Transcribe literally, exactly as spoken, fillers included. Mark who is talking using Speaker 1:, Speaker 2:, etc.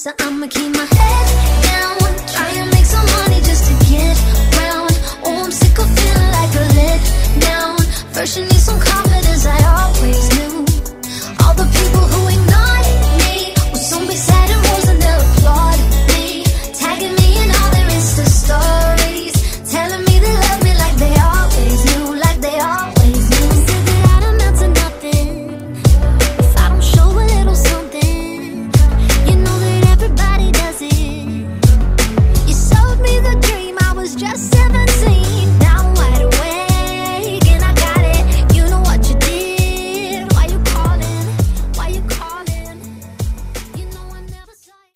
Speaker 1: So I'ma keep my head down, try and make some money just to get around. Oh, I'm sick of feeling like a let down. First you need